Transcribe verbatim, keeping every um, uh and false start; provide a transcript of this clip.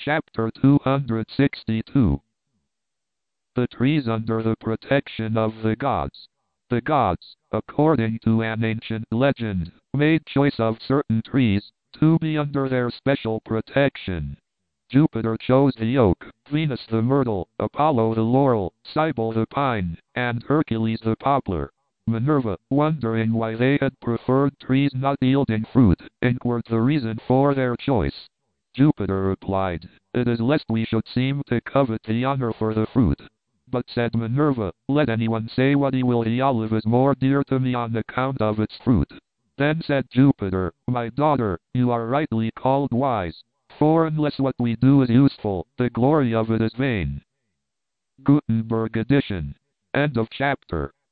Chapter two hundred sixty-two. The trees under the protection of the gods. The gods, according to an ancient legend, made choice of certain trees to be under their special protection. Jupiter chose the oak, Venus the myrtle, Apollo the laurel, Cybele the pine, and Hercules the poplar. Minerva, wondering why they had preferred trees not yielding fruit, inquired the reason for their choice. Jupiter replied, "It is lest we should seem to covet the honor for the fruit." But said Minerva, "Let anyone say what he will, the olive is more dear to me on account of its fruit." Then said Jupiter, "My daughter, you are rightly called wise, for unless what we do is useful, the glory of it is vain." Gutenberg edition. End of chapter.